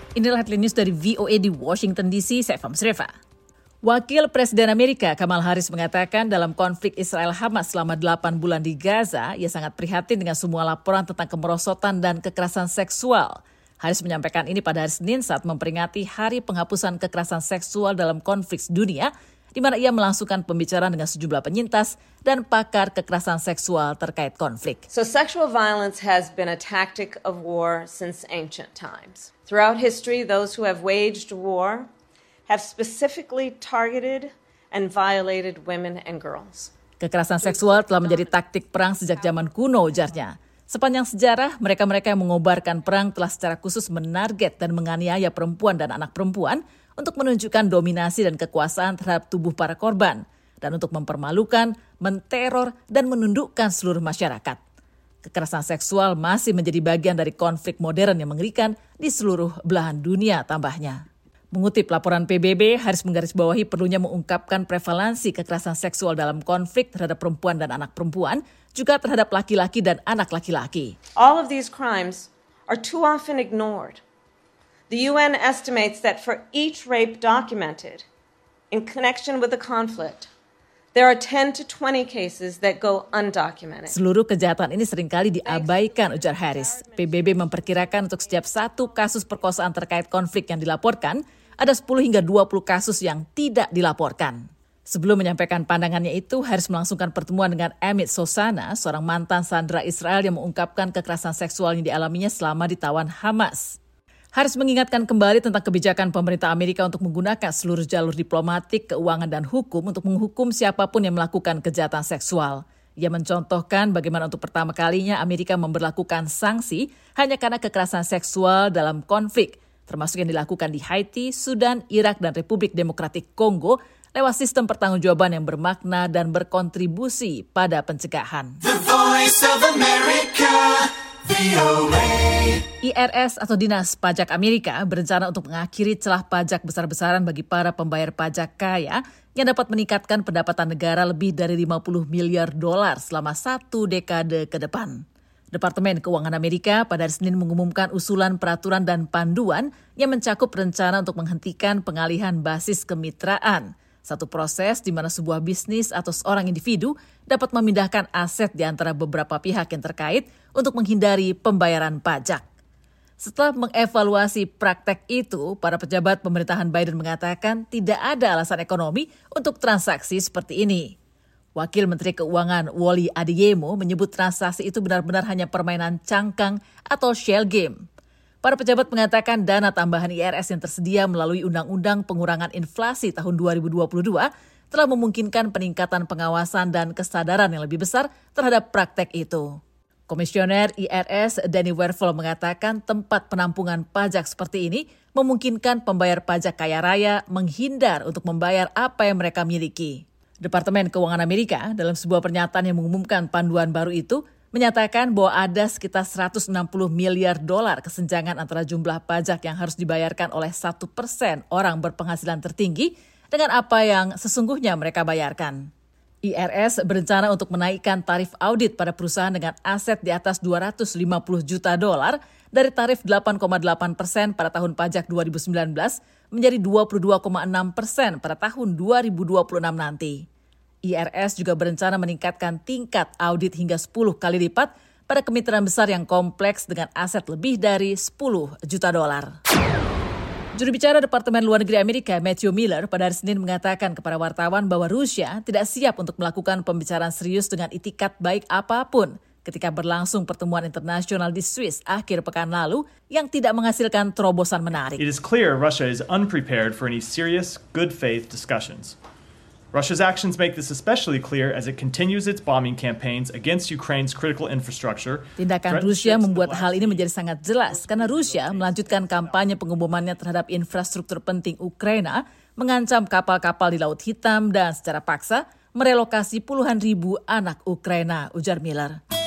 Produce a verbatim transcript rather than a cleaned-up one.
Inilah headline news dari V O A di Washington D C, saya Fams Reva. Wakil Presiden Amerika Kamala Harris mengatakan dalam konflik Israel-Hamas selama delapan bulan di Gaza, ia sangat prihatin dengan semua laporan tentang kemerosotan dan kekerasan seksual. Harris menyampaikan ini pada hari Senin saat memperingati Hari Penghapusan Kekerasan Seksual dalam Konflik Dunia, di mana ia melangsungkan pembicaraan dengan sejumlah penyintas dan pakar kekerasan seksual terkait konflik. So sexual violence has been a tactic of war since ancient times. Throughout history, those who have waged war have specifically targeted and violated women and girls. Kekerasan seksual telah menjadi taktik perang sejak zaman kuno, ujarnya. Sepanjang sejarah, mereka-mereka yang mengobarkan perang telah secara khusus menarget dan menganiaya perempuan dan anak perempuan untuk menunjukkan dominasi dan kekuasaan terhadap tubuh para korban, dan untuk mempermalukan, menteror, dan menundukkan seluruh masyarakat. Kekerasan seksual masih menjadi bagian dari konflik modern yang mengerikan di seluruh belahan dunia, tambahnya. Mengutip laporan P B B, Harris menggarisbawahi perlunya mengungkapkan prevalensi kekerasan seksual dalam konflik terhadap perempuan dan anak perempuan, juga terhadap laki-laki dan anak laki-laki. All of these crimes are too often ignored. The U N estimates that for each rape documented in connection with the conflict, there are ten to twenty cases that go undocumented. Seluruh kejahatan ini seringkali diabaikan, ujar Harris. P B B memperkirakan untuk setiap satu kasus perkosaan terkait konflik yang dilaporkan, ada sepuluh hingga dua puluh kasus yang tidak dilaporkan. Sebelum menyampaikan pandangannya itu, Harris melangsungkan pertemuan dengan Amit Sosana, seorang mantan sandera Israel yang mengungkapkan kekerasan seksual yang dialaminya selama ditawan Hamas. Harris mengingatkan kembali tentang kebijakan pemerintah Amerika untuk menggunakan seluruh jalur diplomatik, keuangan, dan hukum untuk menghukum siapapun yang melakukan kejahatan seksual. Ia mencontohkan bagaimana untuk pertama kalinya Amerika memberlakukan sanksi hanya karena kekerasan seksual dalam konflik, termasuk yang dilakukan di Haiti, Sudan, Irak, dan Republik Demokratik Kongo lewat sistem pertanggungjawaban yang bermakna dan berkontribusi pada pencegahan. The Voice of America, V O A. I R S atau Dinas Pajak Amerika berencana untuk mengakhiri celah pajak besar-besaran bagi para pembayar pajak kaya yang dapat meningkatkan pendapatan negara lebih dari lima puluh miliar dolar selama satu dekade ke depan. Departemen Keuangan Amerika pada hari Senin mengumumkan usulan peraturan dan panduan yang mencakup rencana untuk menghentikan pengalihan basis kemitraan. Satu proses di mana sebuah bisnis atau seorang individu dapat memindahkan aset di antara beberapa pihak yang terkait untuk menghindari pembayaran pajak. Setelah mengevaluasi praktek itu, para pejabat pemerintahan Biden mengatakan tidak ada alasan ekonomi untuk transaksi seperti ini. Wakil Menteri Keuangan Wally Adeyemo menyebut transaksi itu benar-benar hanya permainan cangkang atau shell game. Para pejabat mengatakan dana tambahan I R S yang tersedia melalui Undang-Undang Pengurangan Inflasi tahun dua ribu dua puluh dua telah memungkinkan peningkatan pengawasan dan kesadaran yang lebih besar terhadap praktek itu. Komisioner I R S Danny Werfel mengatakan tempat penampungan pajak seperti ini memungkinkan pembayar pajak kaya raya menghindar untuk membayar apa yang mereka miliki. Departemen Keuangan Amerika dalam sebuah pernyataan yang mengumumkan panduan baru itu menyatakan bahwa ada sekitar seratus enam puluh miliar dolar kesenjangan antara jumlah pajak yang harus dibayarkan oleh satu persen orang berpenghasilan tertinggi dengan apa yang sesungguhnya mereka bayarkan. I R S berencana untuk menaikkan tarif audit pada perusahaan dengan aset di atas dua ratus lima puluh juta dolar dari tarif delapan koma delapan persen pada tahun pajak dua ribu sembilan belas menjadi dua puluh dua koma enam persen pada tahun dua ribu dua puluh enam nanti. I R S juga berencana meningkatkan tingkat audit hingga sepuluh kali lipat pada kemitraan besar yang kompleks dengan aset lebih dari sepuluh juta dolar. Juru bicara Departemen Luar Negeri Amerika Matthew Miller pada hari Senin mengatakan kepada wartawan bahwa Rusia tidak siap untuk melakukan pembicaraan serius dengan itikat baik apapun ketika berlangsung pertemuan internasional di Swiss akhir pekan lalu yang tidak menghasilkan terobosan menarik. It is clear Russia is unprepared for any serious, good faith discussions. Russia's actions make this especially clear as it continues its bombing campaigns against Ukraine's critical infrastructure. Tindakan Rusia membuat hal ini menjadi sangat jelas karena Rusia melanjutkan kampanye pengebomannya terhadap infrastruktur penting Ukraina, mengancam kapal-kapal di Laut Hitam dan secara paksa merelokasi puluhan ribu anak Ukraina, ujar Miller.